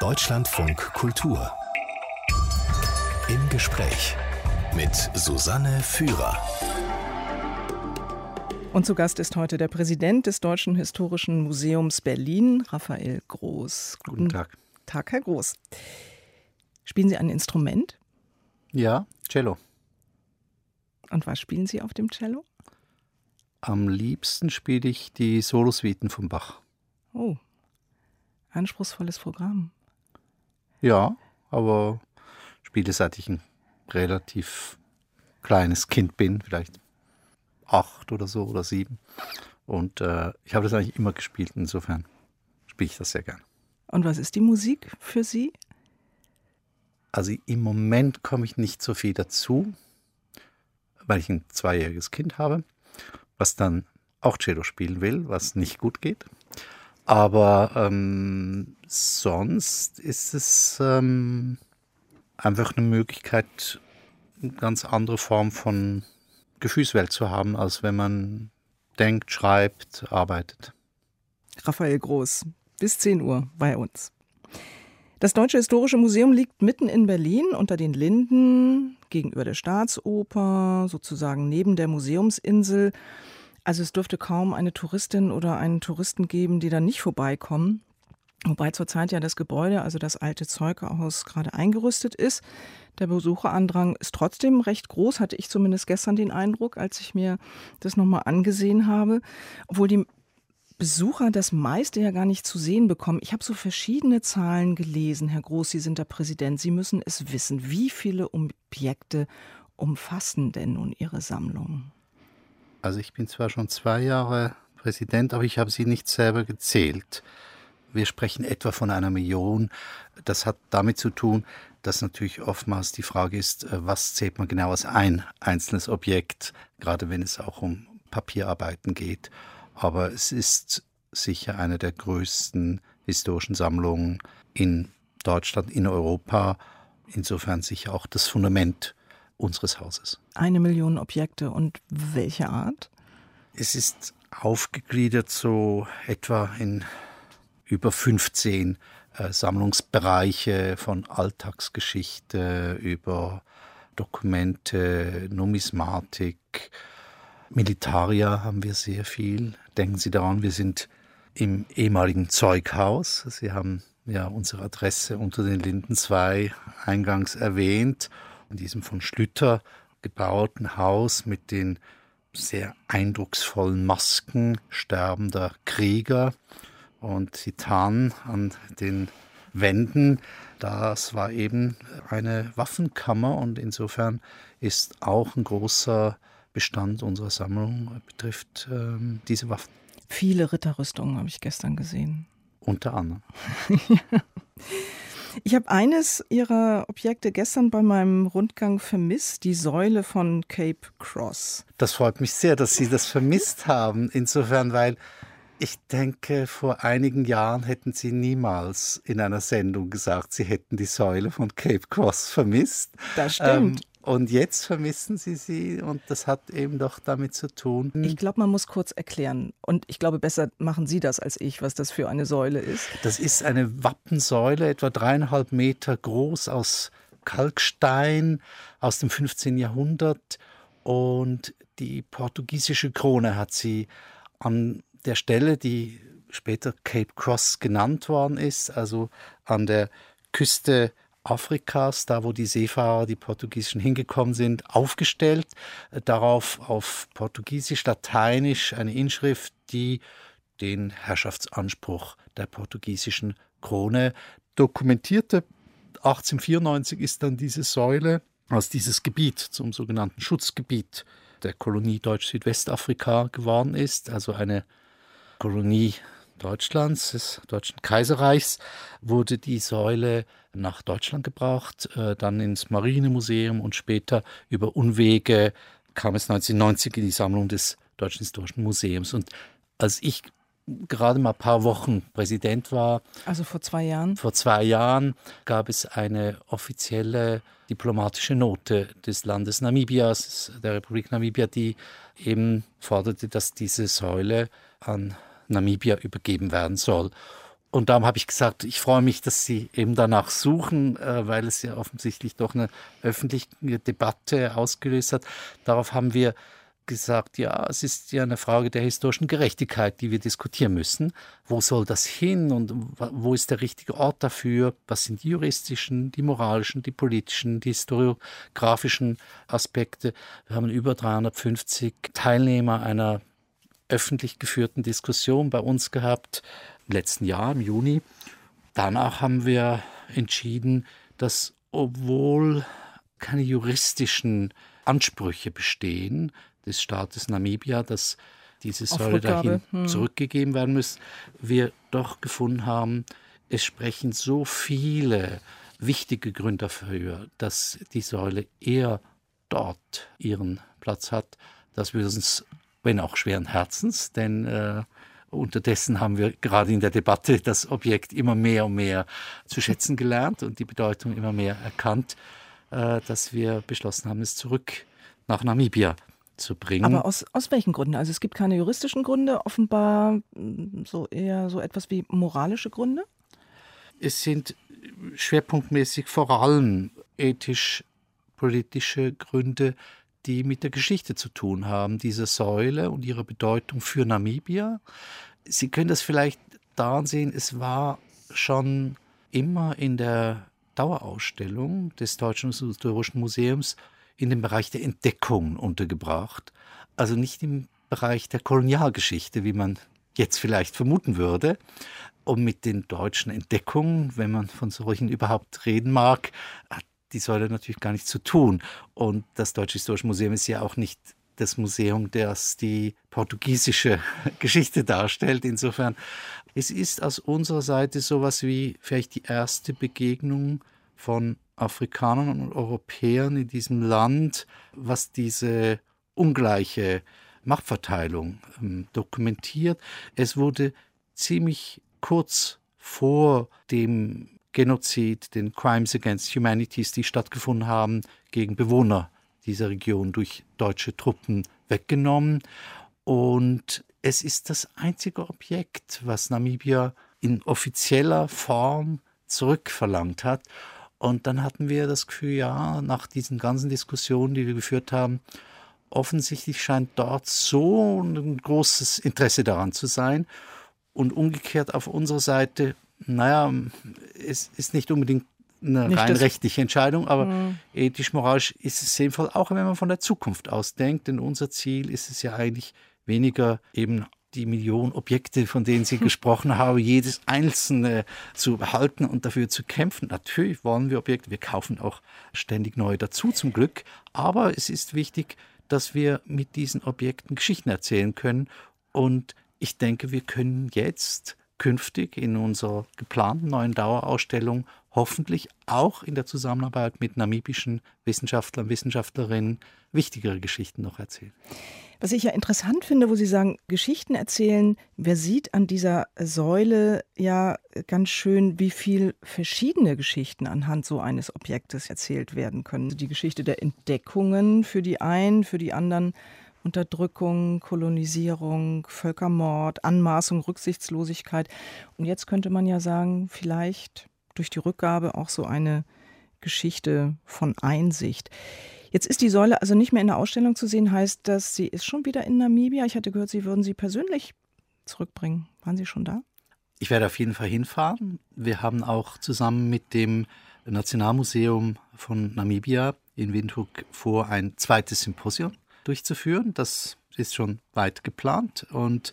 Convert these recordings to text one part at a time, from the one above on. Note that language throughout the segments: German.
Deutschlandfunk Kultur. Im Gespräch mit Susanne Führer. Und zu Gast ist heute der Präsident des Deutschen Historischen Museums Berlin, Raphael Groß. Guten Tag. Tag, Herr Groß. Spielen Sie ein Instrument? Ja, Cello. Und was spielen Sie auf dem Cello? Am liebsten spiele ich die Solosuiten von Bach. Oh, anspruchsvolles Programm. Ja, aber spiele seit ich ein relativ kleines Kind bin, vielleicht 8 oder so oder 7. Und ich habe das eigentlich immer gespielt, insofern spiele ich das sehr gern. Und was ist die Musik für Sie? Also im Moment komme ich nicht so viel dazu, weil ich ein 2-jähriges Kind habe, was dann auch Cello spielen will, was nicht gut geht. Aber sonst ist es einfach eine Möglichkeit, eine ganz andere Form von Gefühlswelt zu haben, als wenn man denkt, schreibt, arbeitet. Raphael Groß, bis 10 Uhr bei uns. Das Deutsche Historische Museum liegt mitten in Berlin unter den Linden, gegenüber der Staatsoper, sozusagen neben der Museumsinsel. Also es dürfte kaum eine Touristin oder einen Touristen geben, die da nicht vorbeikommen. Wobei zurzeit ja das Gebäude, also das alte Zeughaus, gerade eingerüstet ist. Der Besucherandrang ist trotzdem recht groß, hatte ich zumindest gestern den Eindruck, als ich mir das nochmal angesehen habe. Obwohl die Besucher das meiste ja gar nicht zu sehen bekommen. Ich habe so verschiedene Zahlen gelesen. Herr Groß, Sie sind der Präsident, Sie müssen es wissen. Wie viele Objekte umfassen denn nun Ihre Sammlung? Also ich bin zwar schon 2 Jahre Präsident, aber ich habe sie nicht selber gezählt. Wir sprechen etwa von 1 Million. Das hat damit zu tun, dass natürlich oftmals die Frage ist, was zählt man genau als ein einzelnes Objekt, gerade wenn es auch um Papierarbeiten geht. Aber es ist sicher eine der größten historischen Sammlungen in Deutschland, in Europa. Insofern sicher auch das Fundament unseres Hauses. 1 Million Objekte. Und welche Art? Es ist aufgegliedert so etwa in über 15 Sammlungsbereiche, von Alltagsgeschichte über Dokumente, Numismatik, Militaria haben wir sehr viel. Denken Sie daran, wir sind im ehemaligen Zeughaus. Sie haben ja unsere Adresse unter den Linden 2 eingangs erwähnt. In diesem von Schlüter gebauten Haus mit den sehr eindrucksvollen Masken sterbender Krieger und Titan an den Wänden. Das war eben eine Waffenkammer und insofern ist auch ein großer Bestand unserer Sammlung betrifft diese Waffen. Viele Ritterrüstungen habe ich gestern gesehen. Unter anderem. Ich habe eines Ihrer Objekte gestern bei meinem Rundgang vermisst, die Säule von Cape Cross. Das freut mich sehr, dass Sie das vermisst haben. Insofern, weil ich denke, vor einigen Jahren hätten Sie niemals in einer Sendung gesagt, Sie hätten die Säule von Cape Cross vermisst. Das stimmt. Und jetzt vermissen Sie sie und das hat eben doch damit zu tun. Ich glaube, man muss kurz erklären. Und ich glaube, besser machen Sie das als ich, was das für eine Säule ist. Das ist eine Wappensäule, etwa 3,5 Meter groß, aus Kalkstein aus dem 15. Jahrhundert. Und die portugiesische Krone hat sie an der Stelle, die später Cape Cross genannt worden ist, also an der Küste Afrikas, da wo die Seefahrer, die portugiesischen, hingekommen sind, aufgestellt. Darauf auf Portugiesisch, Lateinisch eine Inschrift, die den Herrschaftsanspruch der portugiesischen Krone dokumentierte. 1894 ist dann diese Säule aus dieses Gebiet zum sogenannten Schutzgebiet der Kolonie Deutsch-Südwestafrika geworden ist, also eine Kolonie Deutschlands, des Deutschen Kaiserreichs, wurde die Säule nach Deutschland gebracht, dann ins Marinemuseum und später über Umwege kam es 1990 in die Sammlung des Deutschen Historischen Museums. Und als ich gerade mal ein paar Wochen Präsident war, also vor 2 Jahren? Vor 2 Jahren gab es eine offizielle diplomatische Note des Landes Namibias, der Republik Namibia, die eben forderte, dass diese Säule an Namibia übergeben werden soll. Und darum habe ich gesagt, ich freue mich, dass Sie eben danach suchen, weil es ja offensichtlich doch eine öffentliche Debatte ausgelöst hat. Darauf haben wir gesagt, ja, es ist ja eine Frage der historischen Gerechtigkeit, die wir diskutieren müssen. Wo soll das hin und wo ist der richtige Ort dafür? Was sind die juristischen, die moralischen, die politischen, die historiografischen Aspekte? Wir haben über 350 Teilnehmer einer öffentlich geführten Diskussion bei uns gehabt, im letzten Jahr, im Juni. Danach haben wir entschieden, dass obwohl keine juristischen Ansprüche bestehen des Staates Namibia, dass diese Säule dahin zurückgegeben werden muss, wir doch gefunden haben, es sprechen so viele wichtige Gründe dafür, dass die Säule eher dort ihren Platz hat, dass wir uns, wenn auch schweren Herzens, denn unterdessen haben wir gerade in der Debatte das Objekt immer mehr und mehr zu schätzen gelernt und die Bedeutung immer mehr erkannt, dass wir beschlossen haben, es zurück nach Namibia zu bringen. Aber aus welchen Gründen? Also es gibt keine juristischen Gründe, offenbar so eher so etwas wie moralische Gründe? Es sind schwerpunktmäßig vor allem ethisch-politische Gründe, die mit der Geschichte zu tun haben, diese Säule und ihre Bedeutung für Namibia. Sie können das vielleicht daran sehen, es war schon immer in der Dauerausstellung des Deutschen Historischen Museums in dem Bereich der Entdeckung untergebracht. Also nicht im Bereich der Kolonialgeschichte, wie man jetzt vielleicht vermuten würde. Und mit den deutschen Entdeckungen, wenn man von solchen überhaupt reden mag, hat die Säule natürlich gar nichts zu tun. Und das Deutsche Historische Museum ist ja auch nicht das Museum, das die portugiesische Geschichte darstellt. Insofern, es ist aus unserer Seite sowas wie vielleicht die erste Begegnung von Afrikanern und Europäern in diesem Land, was diese ungleiche Machtverteilung dokumentiert. Es wurde ziemlich kurz vor dem Genozid, den Crimes Against Humanities, die stattgefunden haben, gegen Bewohner dieser Region durch deutsche Truppen weggenommen. Und es ist das einzige Objekt, was Namibia in offizieller Form zurückverlangt hat. Und dann hatten wir das Gefühl, ja, nach diesen ganzen Diskussionen, die wir geführt haben, offensichtlich scheint dort so ein großes Interesse daran zu sein. Und umgekehrt auf unserer Seite, naja, es ist nicht unbedingt eine rein rechtliche Entscheidung, aber ethisch-moralisch ist es sinnvoll, auch wenn man von der Zukunft ausdenkt. Denn unser Ziel ist es ja eigentlich weniger eben die Millionen Objekte, von denen Sie gesprochen haben, jedes einzelne zu behalten und dafür zu kämpfen. Natürlich wollen wir Objekte, wir kaufen auch ständig neue dazu zum Glück, aber es ist wichtig, dass wir mit diesen Objekten Geschichten erzählen können und ich denke, wir können jetzt künftig in unserer geplanten neuen Dauerausstellung hoffentlich auch in der Zusammenarbeit mit namibischen Wissenschaftlern, Wissenschaftlerinnen wichtigere Geschichten noch erzählen. Was ich ja interessant finde, wo Sie sagen, Geschichten erzählen, wer sieht an dieser Säule ja ganz schön, wie viel verschiedene Geschichten anhand so eines Objektes erzählt werden können. Die Geschichte der Entdeckungen für die einen, für die anderen Unterdrückung, Kolonisierung, Völkermord, Anmaßung, Rücksichtslosigkeit. Und jetzt könnte man ja sagen, vielleicht durch die Rückgabe auch so eine Geschichte von Einsicht. Jetzt ist die Säule also nicht mehr in der Ausstellung zu sehen, heißt das, sie ist schon wieder in Namibia. Ich hatte gehört, Sie würden sie persönlich zurückbringen. Waren Sie schon da? Ich werde auf jeden Fall hinfahren. Wir haben auch zusammen mit dem Nationalmuseum von Namibia in Windhoek vor, ein zweites Symposium durchzuführen. Das ist schon weit geplant und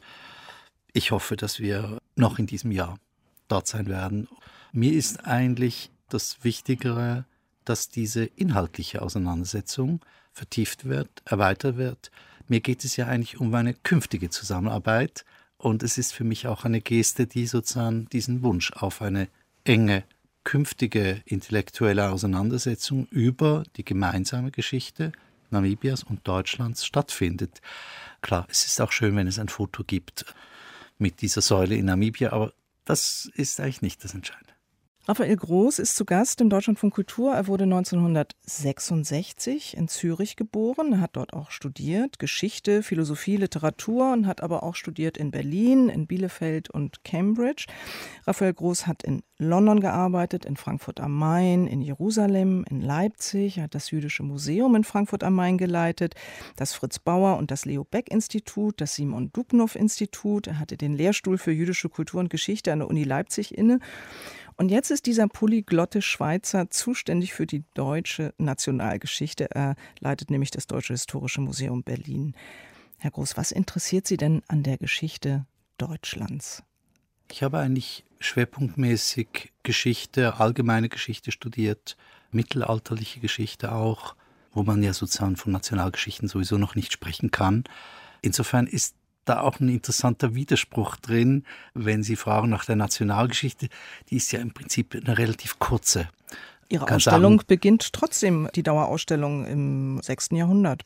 ich hoffe, dass wir noch in diesem Jahr dort sein werden. Mir ist eigentlich das Wichtigere, dass diese inhaltliche Auseinandersetzung vertieft wird, erweitert wird. Mir geht es ja eigentlich um eine künftige Zusammenarbeit und es ist für mich auch eine Geste, die sozusagen diesen Wunsch auf eine enge, künftige intellektuelle Auseinandersetzung über die gemeinsame Geschichte Namibias und Deutschlands stattfindet. Klar, es ist auch schön, wenn es ein Foto gibt mit dieser Säule in Namibia, aber das ist eigentlich nicht das Entscheidende. Raphael Groß ist zu Gast im Deutschlandfunk Kultur. Er wurde 1966 in Zürich geboren. Er hat dort auch studiert, Geschichte, Philosophie, Literatur und hat aber auch studiert in Berlin, in Bielefeld und Cambridge. Raphael Groß hat in London gearbeitet, in Frankfurt am Main, in Jerusalem, in Leipzig. Er hat das Jüdische Museum in Frankfurt am Main geleitet, das Fritz Bauer und das Leo Baeck Institut, das Simon Dubnow Institut. Er hatte den Lehrstuhl für jüdische Kultur und Geschichte an der Uni Leipzig inne. Und jetzt ist dieser polyglotte Schweizer zuständig für die deutsche Nationalgeschichte. Er leitet nämlich das Deutsche Historische Museum Berlin. Herr Groß, was interessiert Sie denn an der Geschichte Deutschlands? Ich habe eigentlich schwerpunktmäßig Geschichte, allgemeine Geschichte studiert, mittelalterliche Geschichte auch, wo man ja sozusagen von Nationalgeschichten sowieso noch nicht sprechen kann. Insofern ist da auch ein interessanter Widerspruch drin, wenn Sie fragen nach der Nationalgeschichte. Die ist ja im Prinzip eine relativ kurze. Ihre Ausstellung beginnt trotzdem, die Dauerausstellung im 6. Jahrhundert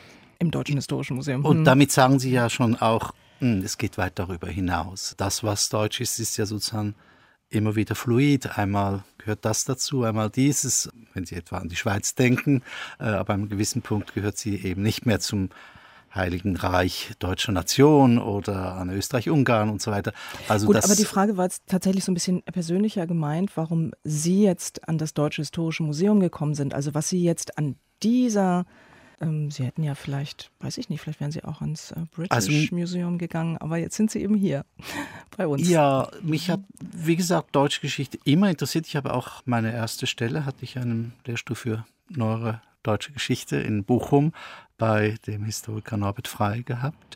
im Deutschen Historischen Museum. Und damit sagen Sie ja schon auch, es geht weit darüber hinaus. Das, was deutsch ist, ist ja sozusagen immer wieder fluid. Einmal gehört das dazu, einmal dieses. Wenn Sie etwa an die Schweiz denken, aber an einem gewissen Punkt gehört sie eben nicht mehr zum Heiligen Reich deutscher Nation oder an Österreich-Ungarn und so weiter. Also gut, aber die Frage war jetzt tatsächlich so ein bisschen persönlicher gemeint, warum Sie jetzt an das Deutsche Historische Museum gekommen sind. Also was Sie jetzt an dieser, Sie hätten ja vielleicht, weiß ich nicht, vielleicht wären Sie auch ans British Museum gegangen, aber jetzt sind Sie eben hier bei uns. Ja, mich hat, wie gesagt, deutsche Geschichte immer interessiert. Ich habe auch meine erste Stelle, hatte ich einen Lehrstuhl für neuere deutsche Geschichte in Bochum bei dem Historiker Norbert Frey gehabt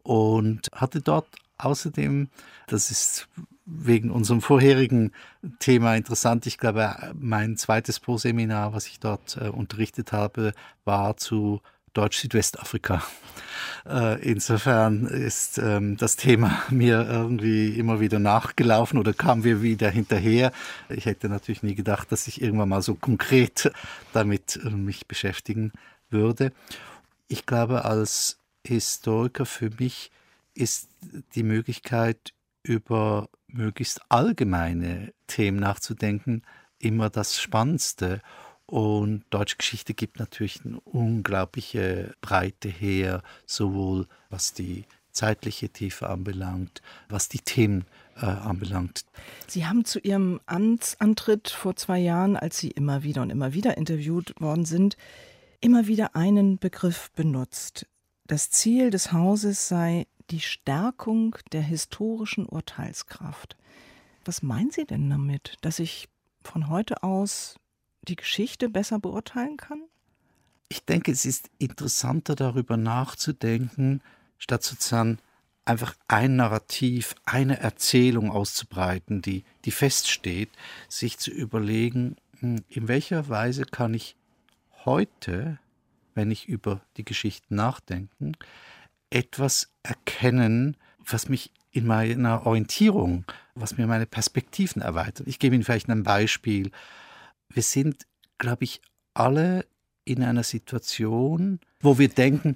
und hatte dort außerdem, das ist wegen unserem vorherigen Thema interessant, ich glaube, mein zweites Pro-Seminar, was ich dort unterrichtet habe, war zu Deutsch-Südwestafrika. Insofern ist das Thema mir irgendwie immer wieder nachgelaufen oder kam mir wieder hinterher. Ich hätte natürlich nie gedacht, dass ich irgendwann mal so konkret damit mich beschäftigen würde. Ich glaube, als Historiker für mich ist die Möglichkeit, über möglichst allgemeine Themen nachzudenken, immer das Spannendste. Und deutsche Geschichte gibt natürlich eine unglaubliche Breite her, sowohl was die zeitliche Tiefe anbelangt, was die Themen anbelangt. Sie haben zu Ihrem Amtsantritt vor 2 Jahren, als Sie immer wieder interviewt worden sind, immer wieder einen Begriff benutzt. Das Ziel des Hauses sei die Stärkung der historischen Urteilskraft. Was meinen Sie denn damit, dass ich von heute aus die Geschichte besser beurteilen kann? Ich denke, es ist interessanter, darüber nachzudenken, statt sozusagen einfach ein Narrativ, eine Erzählung auszubreiten, die feststeht, sich zu überlegen, in welcher Weise kann ich heute, wenn ich über die Geschichte nachdenke, etwas erkennen, was mich in meiner Orientierung, was mir meine Perspektiven erweitert. Ich gebe Ihnen vielleicht ein Beispiel. Wir sind, glaube ich, alle in einer Situation, wo wir denken,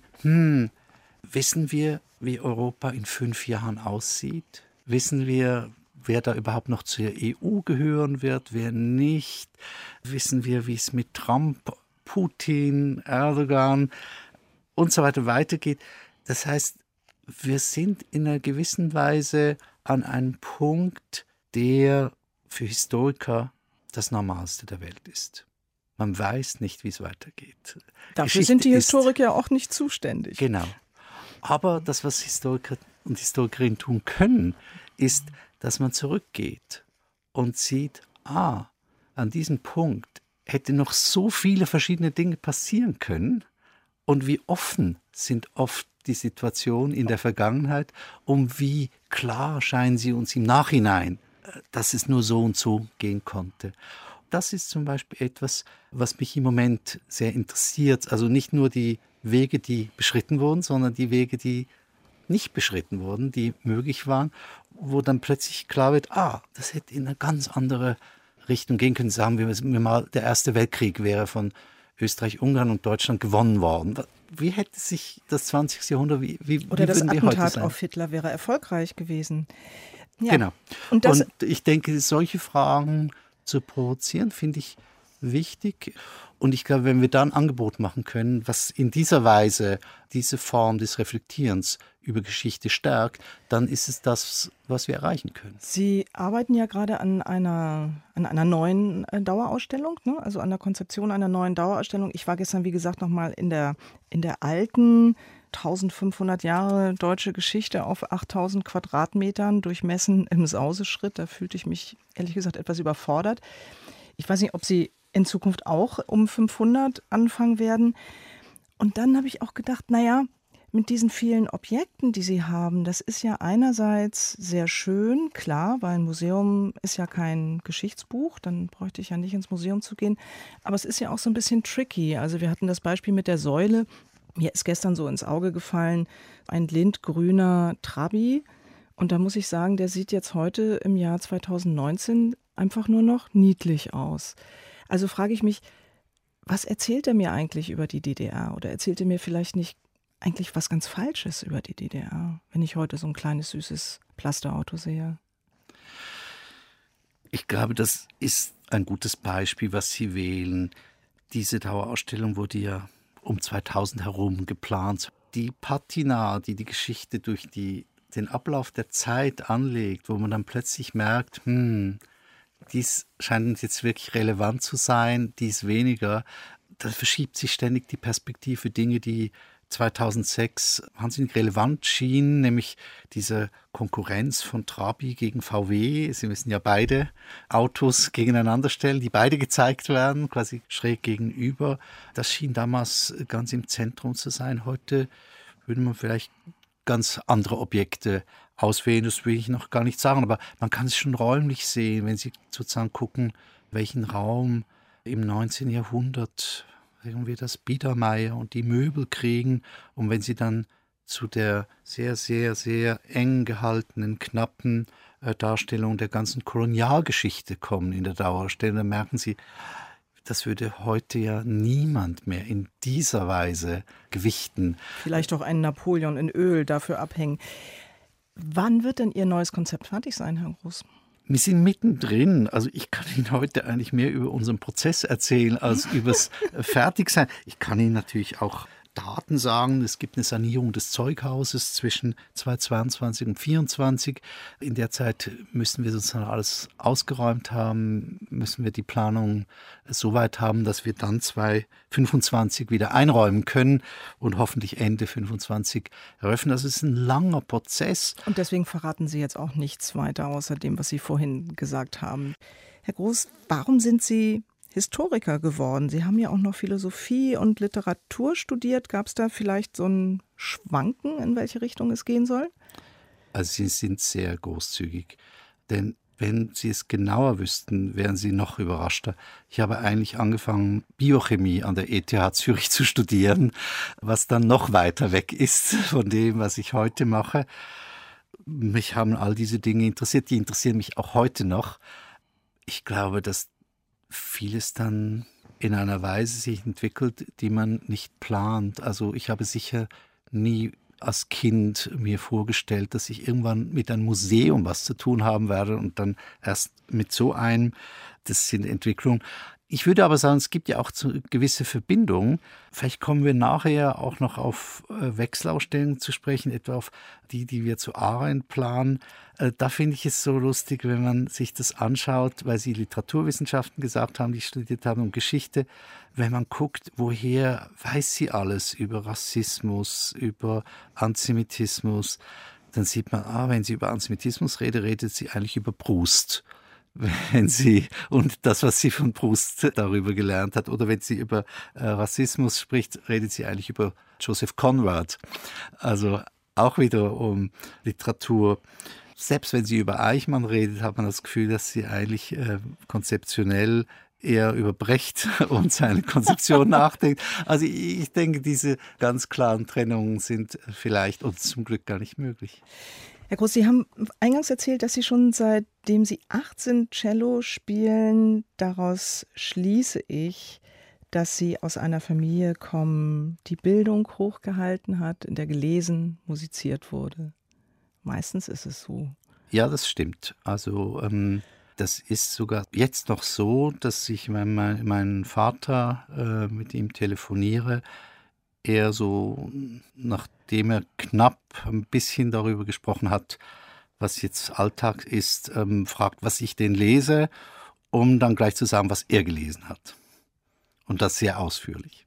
wissen wir, wie Europa in 5 Jahren aussieht? Wissen wir, wer da überhaupt noch zur EU gehören wird, wer nicht? Wissen wir, wie es mit Trump, Putin, Erdogan und so weiter weitergeht? Das heißt, wir sind in einer gewissen Weise an einem Punkt, der für Historiker das Normalste der Welt ist. Man weiß nicht, wie es weitergeht. Dafür Geschichte sind die Historiker auch nicht zuständig. Genau. Aber das, was Historiker und Historikerinnen tun können, ist, dass man zurückgeht und sieht, an diesem Punkt hätte noch so viele verschiedene Dinge passieren können und wie offen sind oft die Situationen in der Vergangenheit und wie klar scheinen sie uns im Nachhinein, dass es nur so und so gehen konnte. Das ist zum Beispiel etwas, was mich im Moment sehr interessiert. Also nicht nur die Wege, die beschritten wurden, sondern die Wege, die nicht beschritten wurden, die möglich waren, wo dann plötzlich klar wird, das hätte in eine ganz andere Richtung gehen können. Sagen wir mal, der Erste Weltkrieg wäre von Österreich, Ungarn und Deutschland gewonnen worden. Wie hätte sich das 20. Jahrhundert, oder das Attentat auf Hitler wäre erfolgreich gewesen. Ja. Genau. Und ich denke, solche Fragen zu provozieren, finde ich wichtig. Und ich glaube, wenn wir da ein Angebot machen können, was in dieser Weise diese Form des Reflektierens über Geschichte stärkt, dann ist es das, was wir erreichen können. Sie arbeiten ja gerade an einer neuen Dauerausstellung, ne? Also an der Konzeption einer neuen Dauerausstellung. Ich war gestern, wie gesagt, nochmal in der alten 1500 Jahre deutsche Geschichte auf 8000 Quadratmetern durchmessen im Sauseschritt. Da fühlte ich mich ehrlich gesagt etwas überfordert. Ich weiß nicht, ob Sie in Zukunft auch um 500 anfangen werden. Und dann habe ich auch gedacht, naja, mit diesen vielen Objekten, die Sie haben, das ist ja einerseits sehr schön, klar, weil ein Museum ist ja kein Geschichtsbuch, dann bräuchte ich ja nicht ins Museum zu gehen. Aber es ist ja auch so ein bisschen tricky. Also wir hatten das Beispiel mit der Säule. Mir ist gestern so ins Auge gefallen, ein lindgrüner Trabi. Und da muss ich sagen, der sieht jetzt heute im Jahr 2019 einfach nur noch niedlich aus. Also frage ich mich, was erzählt er mir eigentlich über die DDR? Oder erzählt er mir vielleicht nicht eigentlich was ganz Falsches über die DDR, wenn ich heute so ein kleines, süßes Plasterauto sehe? Ich glaube, das ist ein gutes Beispiel, was Sie wählen. Diese Dauerausstellung wurde ja um 2000 herum geplant. Die Patina, die die Geschichte durch den Ablauf der Zeit anlegt, wo man dann plötzlich merkt, dies scheint uns jetzt wirklich relevant zu sein, dies weniger. Da verschiebt sich ständig die Perspektive. Dinge, die 2006 wahnsinnig relevant schienen, nämlich diese Konkurrenz von Trabi gegen VW. Sie müssen ja beide Autos gegeneinander stellen, die beide gezeigt werden, quasi schräg gegenüber. Das schien damals ganz im Zentrum zu sein. Heute würde man vielleicht ganz andere Objekte auswählen, das will ich noch gar nicht sagen, aber man kann es schon räumlich sehen, wenn Sie sozusagen gucken, welchen Raum im 19. Jahrhundert irgendwie das Biedermeier und die Möbel kriegen, und wenn Sie dann zu der sehr, sehr, sehr eng gehaltenen, knappen Darstellung der ganzen Kolonialgeschichte kommen in der Dauerausstellung, dann merken Sie, das würde heute ja niemand mehr in dieser Weise gewichten. Vielleicht auch einen Napoleon in Öl dafür abhängen. Wann wird denn Ihr neues Konzept fertig sein, Herr Groß? Wir sind mittendrin. Also ich kann Ihnen heute eigentlich mehr über unseren Prozess erzählen als übers Fertigsein. Ich kann Ihnen natürlich auch Daten sagen. Es gibt eine Sanierung des Zeughauses zwischen 2022 und 2024. In der Zeit müssen wir sozusagen alles ausgeräumt haben, müssen wir die Planung so weit haben, dass wir dann 2025 wieder einräumen können und hoffentlich Ende 2025 eröffnen. Das ist ein langer Prozess. Und deswegen verraten Sie jetzt auch nichts weiter außer dem, was Sie vorhin gesagt haben. Herr Groß, warum sind Sie Historiker geworden? Sie haben ja auch noch Philosophie und Literatur studiert. Gab es da vielleicht so ein Schwanken, in welche Richtung es gehen soll? Also Sie sind sehr großzügig, denn wenn Sie es genauer wüssten, wären Sie noch überraschter. Ich habe eigentlich angefangen, Biochemie an der ETH Zürich zu studieren, was dann noch weiter weg ist von dem, was ich heute mache. Mich haben all diese Dinge interessiert, die interessieren mich auch heute noch. Ich glaube, dass vieles dann in einer Weise sich entwickelt, die man nicht plant. Also ich habe sicher nie als Kind mir vorgestellt, dass ich irgendwann mit einem Museum was zu tun haben werde und dann erst mit so einem. Das sind Entwicklungen. Ich würde aber sagen, es gibt ja auch gewisse Verbindungen. Vielleicht kommen wir nachher auch noch auf Wechselausstellungen zu sprechen, etwa auf die wir zu Arendt planen. Da finde ich es so lustig, wenn man sich das anschaut, weil Sie Literaturwissenschaften gesagt haben, die studiert haben, und Geschichte. Wenn man guckt, woher weiß sie alles über Rassismus, über Antisemitismus, dann sieht man, wenn sie über Antisemitismus redet sie eigentlich über Proust. Wenn sie, und das, was sie von Proust darüber gelernt hat, oder wenn sie über Rassismus spricht, redet sie eigentlich über Joseph Conrad. Also auch wieder um Literatur. Selbst wenn sie über Eichmann redet, hat man das Gefühl, dass sie eigentlich konzeptionell eher über Brecht und seine Konzeption nachdenkt. Also ich denke, diese ganz klaren Trennungen sind vielleicht und zum Glück gar nicht möglich. Herr Groß, Sie haben eingangs erzählt, dass Sie schon seitdem Sie 18 Cello spielen, daraus schließe ich, dass Sie aus einer Familie kommen, die Bildung hochgehalten hat, in der gelesen, musiziert wurde. Meistens ist es so. Ja, das stimmt. Also Das ist sogar jetzt noch so, dass ich meinen Vater mit ihm telefoniere, er so, nachdem er knapp ein bisschen darüber gesprochen hat, was jetzt Alltag ist, fragt, was ich denn lese, um dann gleich zu sagen, was er gelesen hat. Und das sehr ausführlich.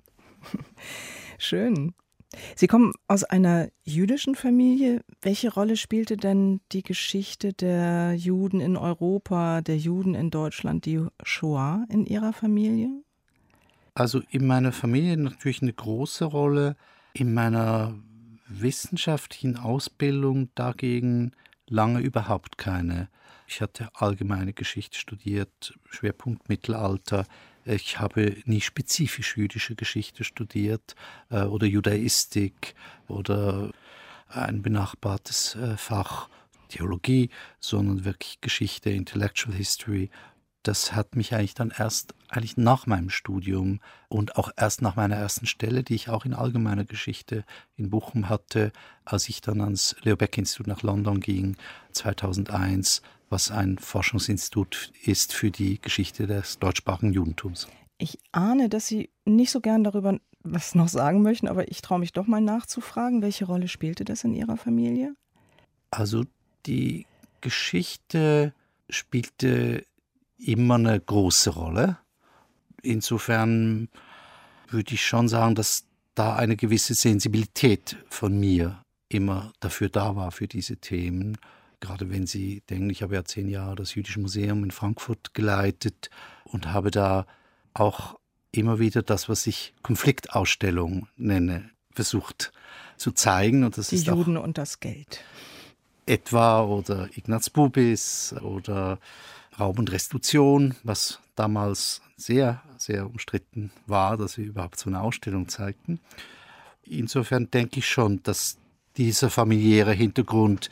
Schön. Sie kommen aus einer jüdischen Familie. Welche Rolle spielte denn die Geschichte der Juden in Europa, der Juden in Deutschland, die Shoah in Ihrer Familie? Also in meiner Familie natürlich eine große Rolle, in meiner wissenschaftlichen Ausbildung dagegen lange überhaupt keine. Ich hatte allgemeine Geschichte studiert, Schwerpunkt Mittelalter. Ich habe nie spezifisch jüdische Geschichte studiert oder Judaistik oder ein benachbartes Fach Theologie, sondern wirklich Geschichte, Intellectual History. Das hat mich eigentlich dann erst nach meinem Studium und auch erst nach meiner ersten Stelle, die ich auch in allgemeiner Geschichte in Bochum hatte, als ich dann ans Leo Baeck-Institut nach London ging, 2001, was ein Forschungsinstitut ist für die Geschichte des deutschsprachigen Judentums. Ich ahne, dass Sie nicht so gern darüber was noch sagen möchten, aber ich traue mich doch mal nachzufragen. Welche Rolle spielte das in Ihrer Familie? Also die Geschichte spielte immer eine große Rolle. Insofern würde ich schon sagen, dass da eine gewisse Sensibilität von mir immer dafür da war, für diese Themen. Gerade wenn Sie denken, ich habe ja 10 Jahre das Jüdische Museum in Frankfurt geleitet und habe da auch immer wieder das, was ich Konfliktausstellung nenne, versucht zu zeigen. Und das die ist Juden auch und das Geld. Etwa oder Ignaz Bubis oder Raub und Restitution, was damals sehr, sehr umstritten war, dass wir überhaupt so eine Ausstellung zeigten. Insofern denke ich schon, dass dieser familiäre Hintergrund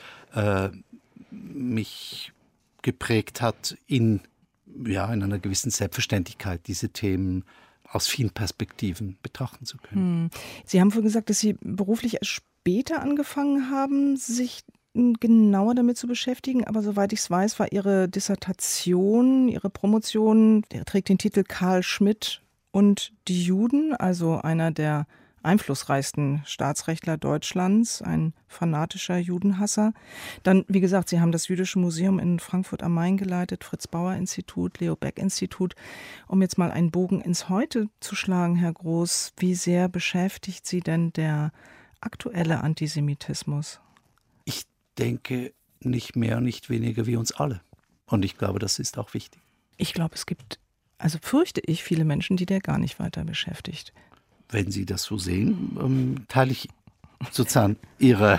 mich geprägt hat, in einer gewissen Selbstverständlichkeit diese Themen aus vielen Perspektiven betrachten zu können. Sie haben vorhin gesagt, dass Sie beruflich erst später angefangen haben, sich genauer damit zu beschäftigen, aber soweit ich es weiß, war Ihre Dissertation, Ihre Promotion, der trägt den Titel Karl Schmidt und die Juden, also einer der einflussreichsten Staatsrechtler Deutschlands, ein fanatischer Judenhasser. Dann, wie gesagt, Sie haben das Jüdische Museum in Frankfurt am Main geleitet, Fritz-Bauer-Institut, Leo Baeck-Institut. Um jetzt mal einen Bogen ins Heute zu schlagen, Herr Groß, wie sehr beschäftigt Sie denn der aktuelle Antisemitismus? Ich denke, nicht mehr, nicht weniger wie uns alle. Und ich glaube, das ist auch wichtig. Ich glaube, es gibt, also fürchte ich, viele Menschen, die der gar nicht weiter beschäftigt. Wenn Sie das so sehen, teile ich sozusagen Ihre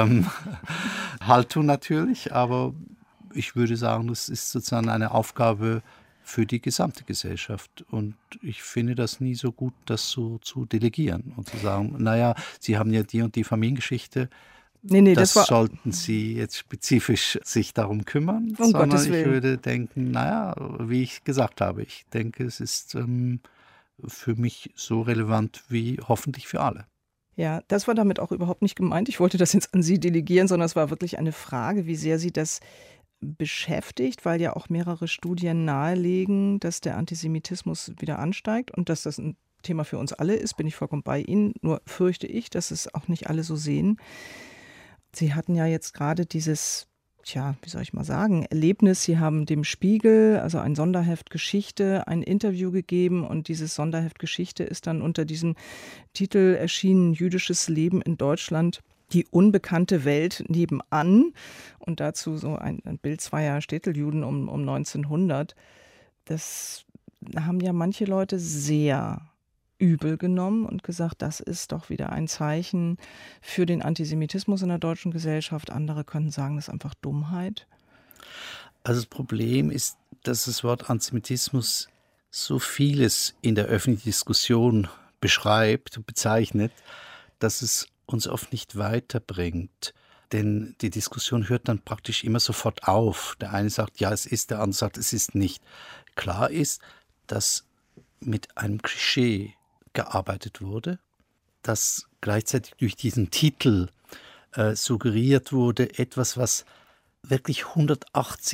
Haltung natürlich, aber ich würde sagen, das ist sozusagen eine Aufgabe für die gesamte Gesellschaft. Und ich finde das nie so gut, das so zu delegieren und zu sagen, naja, Sie haben ja die und die Familiengeschichte, Nee, das sollten Sie jetzt spezifisch sich darum kümmern, sondern ich würde denken, naja, wie ich gesagt habe, ich denke, es ist für mich so relevant wie hoffentlich für alle. Ja, das war damit auch überhaupt nicht gemeint. Ich wollte das jetzt an Sie delegieren, sondern es war wirklich eine Frage, wie sehr Sie das beschäftigt, weil ja auch mehrere Studien nahelegen, dass der Antisemitismus wieder ansteigt und dass das ein Thema für uns alle ist, bin ich vollkommen bei Ihnen. Nur fürchte ich, dass es auch nicht alle so sehen. Sie hatten ja jetzt gerade dieses, wie soll ich mal sagen, Erlebnis. Sie haben dem Spiegel, also ein Sonderheft Geschichte, ein Interview gegeben und dieses Sonderheft Geschichte ist dann unter diesem Titel erschienen: Jüdisches Leben in Deutschland, die unbekannte Welt nebenan. Und dazu so ein Bild zweier Städteljuden um 1900. Das haben ja manche Leute sehr übel genommen und gesagt, das ist doch wieder ein Zeichen für den Antisemitismus in der deutschen Gesellschaft. Andere können sagen, das ist einfach Dummheit. Also das Problem ist, dass das Wort Antisemitismus so vieles in der öffentlichen Diskussion beschreibt und bezeichnet, dass es uns oft nicht weiterbringt. Denn die Diskussion hört dann praktisch immer sofort auf. Der eine sagt, ja, es ist, der andere sagt, es ist nicht. Klar ist, dass mit einem Klischee gearbeitet wurde, dass gleichzeitig durch diesen Titel suggeriert wurde, etwas, was wirklich 180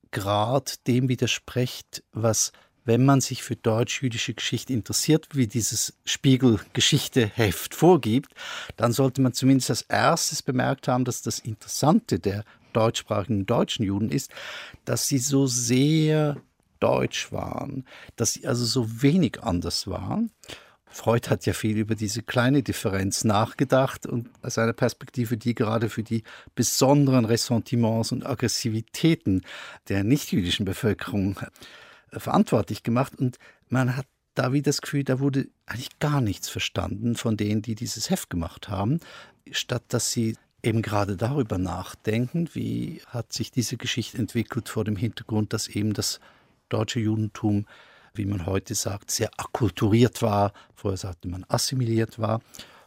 Grad dem widerspricht, was, wenn man sich für deutsch-jüdische Geschichte interessiert, wie dieses Spiegel-Geschichte-Heft vorgibt, dann sollte man zumindest als erstes bemerkt haben, dass das Interessante der deutschsprachigen deutschen Juden ist, dass sie so sehr deutsch waren, dass sie also so wenig anders waren. Freud hat ja viel über diese kleine Differenz nachgedacht und aus einer Perspektive, die gerade für die besonderen Ressentiments und Aggressivitäten der nichtjüdischen Bevölkerung verantwortlich gemacht. Und man hat da wie das Gefühl, da wurde eigentlich gar nichts verstanden von denen, die dieses Heft gemacht haben, statt dass sie eben gerade darüber nachdenken, wie hat sich diese Geschichte entwickelt vor dem Hintergrund, dass eben das deutsche Judentum, wie man heute sagt, sehr akkulturiert war. Vorher sagte man assimiliert war.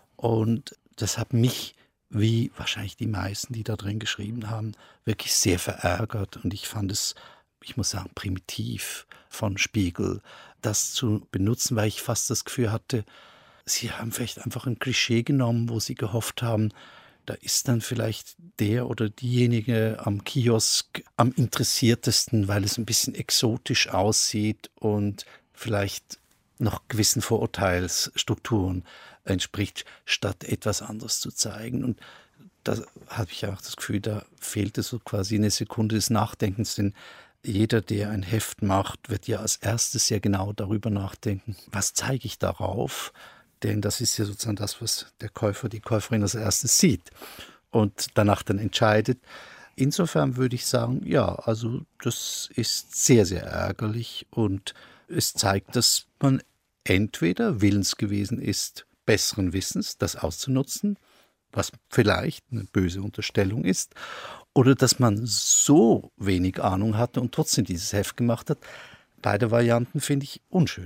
Und das hat mich, wie wahrscheinlich die meisten, die da drin geschrieben haben, wirklich sehr verärgert. Und ich fand es, ich muss sagen, primitiv von Spiegel, das zu benutzen, weil ich fast das Gefühl hatte, sie haben vielleicht einfach ein Klischee genommen, wo sie gehofft haben, da ist dann vielleicht der oder diejenige am Kiosk am interessiertesten, weil es ein bisschen exotisch aussieht und vielleicht noch gewissen Vorurteilsstrukturen entspricht, statt etwas anderes zu zeigen. Und da habe ich auch das Gefühl, da fehlte so quasi eine Sekunde des Nachdenkens, denn jeder, der ein Heft macht, wird ja als erstes sehr genau darüber nachdenken, was zeige ich darauf? Denn das ist ja sozusagen das, was der Käufer, die Käuferin als erstes sieht und danach dann entscheidet. Insofern würde ich sagen, ja, also das ist sehr, sehr ärgerlich und es zeigt, dass man entweder willens gewesen ist, besseren Wissens das auszunutzen, was vielleicht eine böse Unterstellung ist, oder dass man so wenig Ahnung hatte und trotzdem dieses Heft gemacht hat. Beide Varianten finde ich unschön.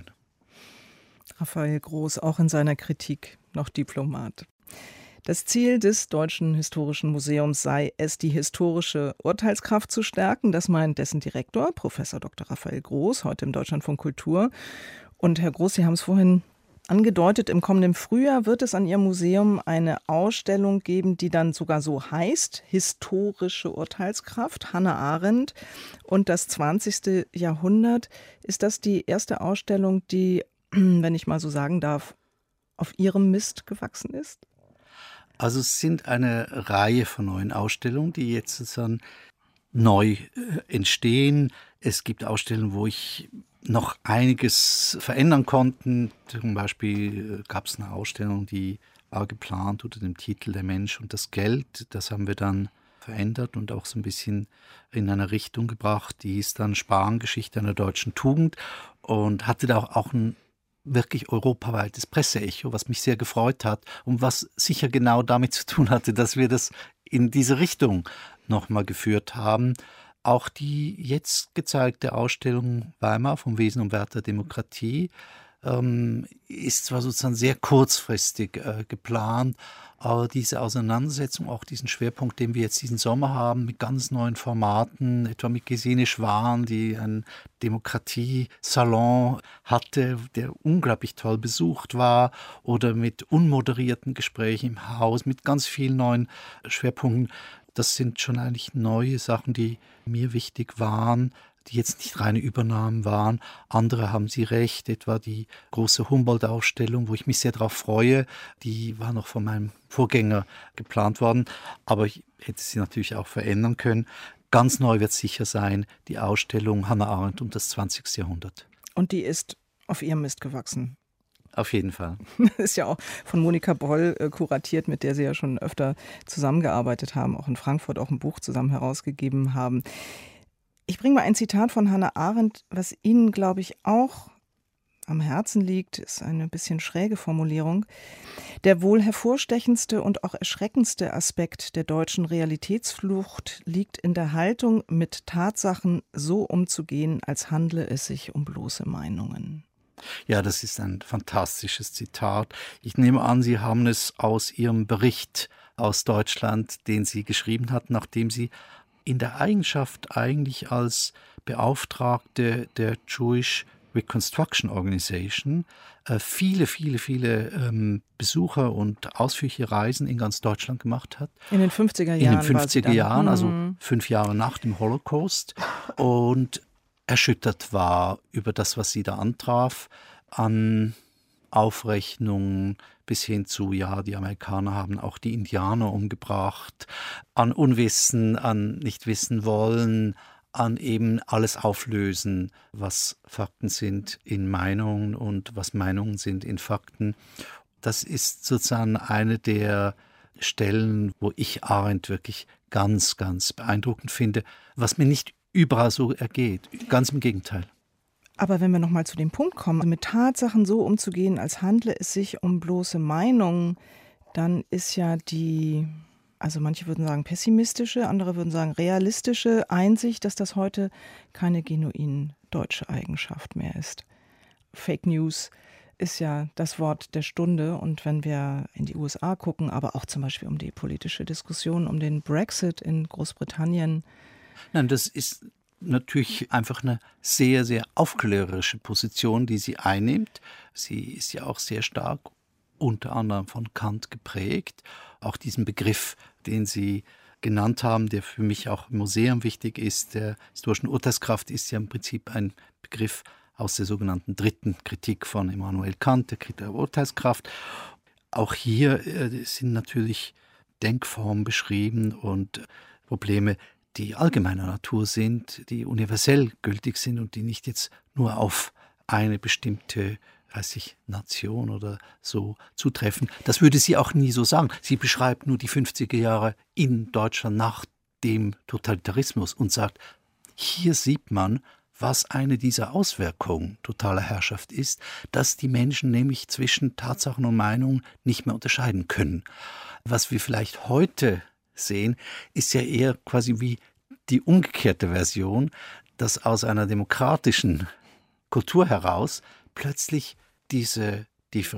Raphael Groß, auch in seiner Kritik noch Diplomat. Das Ziel des Deutschen Historischen Museums sei es, die historische Urteilskraft zu stärken. Das meint dessen Direktor, Professor Dr. Raphael Groß, heute im Deutschlandfunk Kultur. Und Herr Groß, Sie haben es vorhin angedeutet, im kommenden Frühjahr wird es an Ihrem Museum eine Ausstellung geben, die dann sogar so heißt, Historische Urteilskraft, Hannah Arendt und das 20. Jahrhundert. Ist das die erste Ausstellung, die, wenn ich mal so sagen darf, auf Ihrem Mist gewachsen ist? Also es sind eine Reihe von neuen Ausstellungen, die jetzt sozusagen neu entstehen. Es gibt Ausstellungen, wo ich noch einiges verändern konnte. Zum Beispiel gab es eine Ausstellung, die war geplant unter dem Titel Der Mensch und das Geld. Das haben wir dann verändert und auch so ein bisschen in eine Richtung gebracht. Die ist dann Sparen-Geschichte einer deutschen Tugend und hatte da auch ein wirklich europaweites Presseecho, was mich sehr gefreut hat und was sicher genau damit zu tun hatte, dass wir das in diese Richtung nochmal geführt haben. Auch die jetzt gezeigte Ausstellung Weimar vom Wesen und Wert der Demokratie ist zwar sozusagen sehr kurzfristig geplant, aber diese Auseinandersetzung, auch diesen Schwerpunkt, den wir jetzt diesen Sommer haben, mit ganz neuen Formaten, etwa mit Gesine Schwan, die einen Demokratiesalon hatte, der unglaublich toll besucht war, oder mit unmoderierten Gesprächen im Haus, mit ganz vielen neuen Schwerpunkten. Das sind schon eigentlich neue Sachen, die mir wichtig waren, die jetzt nicht reine Übernahmen waren. Andere haben Sie recht, etwa die große Humboldt-Ausstellung, wo ich mich sehr darauf freue. Die war noch von meinem Vorgänger geplant worden, aber ich hätte sie natürlich auch verändern können. Ganz neu wird sicher sein die Ausstellung Hannah Arendt und das 20. Jahrhundert. Und die ist auf Ihrem Mist gewachsen? Auf jeden Fall. Ist ja auch von Monika Boll kuratiert, mit der Sie ja schon öfter zusammengearbeitet haben, auch in Frankfurt auch ein Buch zusammen herausgegeben haben. Ich bringe mal ein Zitat von Hannah Arendt, was Ihnen, glaube ich, auch am Herzen liegt, ist eine bisschen schräge Formulierung. Der wohl hervorstechendste und auch erschreckendste Aspekt der deutschen Realitätsflucht liegt in der Haltung, mit Tatsachen so umzugehen, als handle es sich um bloße Meinungen. Ja, das ist ein fantastisches Zitat. Ich nehme an, Sie haben es aus Ihrem Bericht aus Deutschland, den Sie geschrieben hat, nachdem Sie in der Eigenschaft eigentlich als Beauftragte der Jewish Reconstruction Organization viele Besucher und ausführliche Reisen in ganz Deutschland gemacht hat. In den 50er Jahren. In den 50er Jahren, also 5 Jahre nach dem Holocaust. Und erschüttert war über das, was sie da antraf, an Aufrechnungen bis hin zu, ja, die Amerikaner haben auch die Indianer umgebracht, an Unwissen, an Nichtwissen wollen, an eben alles auflösen, was Fakten sind in Meinungen und was Meinungen sind in Fakten. Das ist sozusagen eine der Stellen, wo ich Arendt wirklich ganz, ganz beeindruckend finde, was mir nicht überall so ergeht. Ganz im Gegenteil. Aber wenn wir nochmal zu dem Punkt kommen, mit Tatsachen so umzugehen, als handle es sich um bloße Meinungen, dann ist ja die, also manche würden sagen pessimistische, andere würden sagen realistische Einsicht, dass das heute keine genuin deutsche Eigenschaft mehr ist. Fake News ist ja das Wort der Stunde, und wenn wir in die USA gucken, aber auch zum Beispiel um die politische Diskussion um den Brexit in Großbritannien. Nein, das ist natürlich einfach eine sehr, sehr aufklärerische Position, die sie einnimmt. Sie ist ja auch sehr stark unter anderem von Kant geprägt. Auch diesen Begriff, den Sie genannt haben, der für mich auch im Museum wichtig ist, der historischen Urteilskraft, ist ja im Prinzip ein Begriff aus der sogenannten dritten Kritik von Immanuel Kant, der Kritik der Urteilskraft. Auch hier sind natürlich Denkformen beschrieben und Probleme, die allgemeiner Natur sind, die universell gültig sind und die nicht jetzt nur auf eine bestimmte, Nation oder so zutreffen. Das würde sie auch nie so sagen. Sie beschreibt nur die 50er Jahre in Deutschland nach dem Totalitarismus und sagt, hier sieht man, was eine dieser Auswirkungen totaler Herrschaft ist, dass die Menschen nämlich zwischen Tatsachen und Meinungen nicht mehr unterscheiden können. Was wir vielleicht heute sehen, ist ja eher quasi wie die umgekehrte Version, dass aus einer demokratischen Kultur heraus plötzlich diese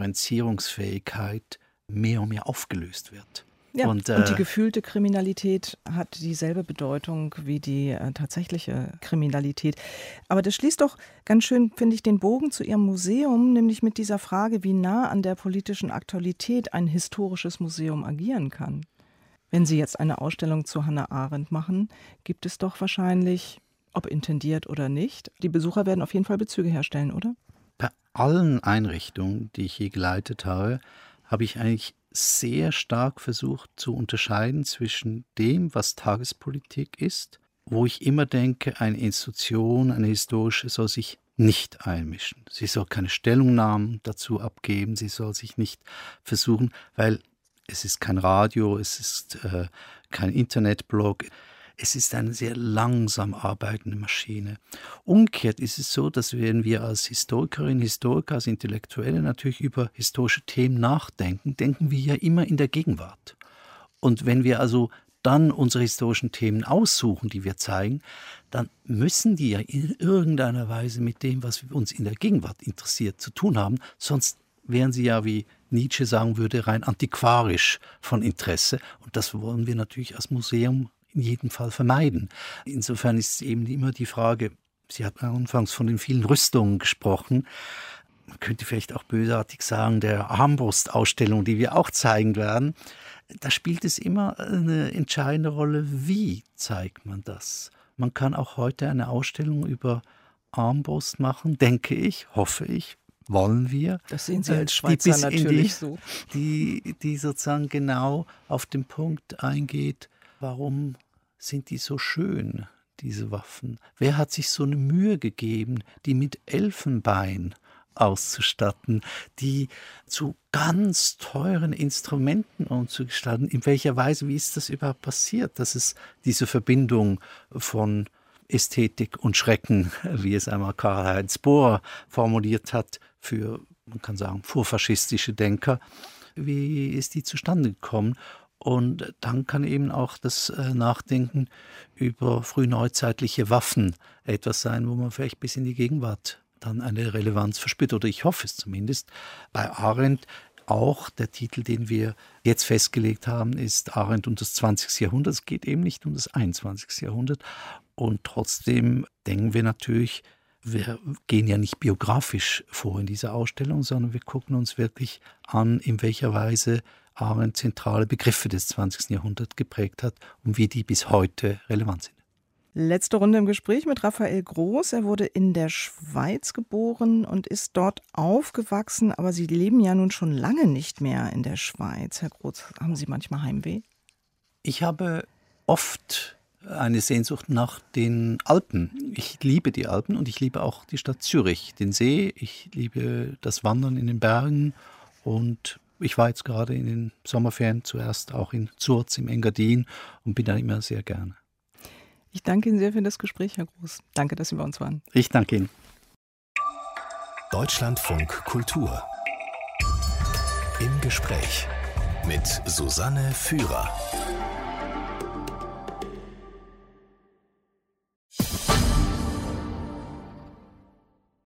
Differenzierungsfähigkeit mehr und mehr aufgelöst wird. Ja, und die gefühlte Kriminalität hat dieselbe Bedeutung wie die tatsächliche Kriminalität. Aber das schließt doch ganz schön, finde ich, den Bogen zu Ihrem Museum, nämlich mit dieser Frage, wie nah an der politischen Aktualität ein historisches Museum agieren kann. Wenn Sie jetzt eine Ausstellung zu Hannah Arendt machen, gibt es doch wahrscheinlich, ob intendiert oder nicht, die Besucher werden auf jeden Fall Bezüge herstellen, oder? Bei allen Einrichtungen, die ich je geleitet habe, habe ich eigentlich sehr stark versucht zu unterscheiden zwischen dem, was Tagespolitik ist, wo ich immer denke, eine Institution, eine historische, soll sich nicht einmischen. Sie soll keine Stellungnahmen dazu abgeben, sie soll sich nicht versuchen, weil es ist kein Radio, es ist kein Internetblog, es ist eine sehr langsam arbeitende Maschine. Umgekehrt ist es so, dass wenn wir als Historikerinnen, Historiker, als Intellektuelle natürlich über historische Themen nachdenken, denken wir ja immer in der Gegenwart. Und wenn wir also dann unsere historischen Themen aussuchen, die wir zeigen, dann müssen die ja in irgendeiner Weise mit dem, was uns in der Gegenwart interessiert, zu tun haben, sonst wären sie ja, wie Nietzsche sagen würde, rein antiquarisch von Interesse. Und das wollen wir natürlich als Museum in jedem Fall vermeiden. Insofern ist es eben immer die Frage, Sie hatten anfangs von den vielen Rüstungen gesprochen, man könnte vielleicht auch bösartig sagen, der Armbrustausstellung, die wir auch zeigen werden, da spielt es immer eine entscheidende Rolle, wie zeigt man das. Man kann auch heute eine Ausstellung über Armbrust machen, denke ich, hoffe ich, wollen wir. Das sehen Sie als Schweizer natürlich so. Die sozusagen genau auf den Punkt eingeht, warum sind die so schön, diese Waffen? Wer hat sich so eine Mühe gegeben, die mit Elfenbein auszustatten, die zu ganz teuren Instrumenten umzugestalten? In welcher Weise, wie ist das überhaupt passiert, dass es diese Verbindung von Ästhetik und Schrecken, wie es einmal Karl-Heinz Bohr formuliert hat, für, man kann sagen, vorfaschistische Denker, wie ist die zustande gekommen? Und dann kann eben auch das Nachdenken über frühneuzeitliche Waffen etwas sein, wo man vielleicht bis in die Gegenwart dann eine Relevanz verspürt, oder ich hoffe es zumindest. Bei Arendt auch, der Titel, den wir jetzt festgelegt haben, ist Arendt und das 20. Jahrhundert. Es geht eben nicht um das 21. Jahrhundert. Und trotzdem denken wir natürlich, wir gehen ja nicht biografisch vor in dieser Ausstellung, sondern wir gucken uns wirklich an, in welcher Weise Arendt zentrale Begriffe des 20. Jahrhunderts geprägt hat und wie die bis heute relevant sind. Letzte Runde im Gespräch mit Raphael Groß. Er wurde in der Schweiz geboren und ist dort aufgewachsen, aber Sie leben ja nun schon lange nicht mehr in der Schweiz. Herr Groß, haben Sie manchmal Heimweh? Ich habe oft eine Sehnsucht nach den Alpen. Ich liebe die Alpen und ich liebe auch die Stadt Zürich, den See. Ich liebe das Wandern in den Bergen und ich war jetzt gerade in den Sommerferien zuerst auch in Zurz im Engadin und bin da immer sehr gerne. Ich danke Ihnen sehr für das Gespräch, Herr Groß. Danke, dass Sie bei uns waren. Ich danke Ihnen. Deutschlandfunk Kultur. Im Gespräch mit Susanne Führer.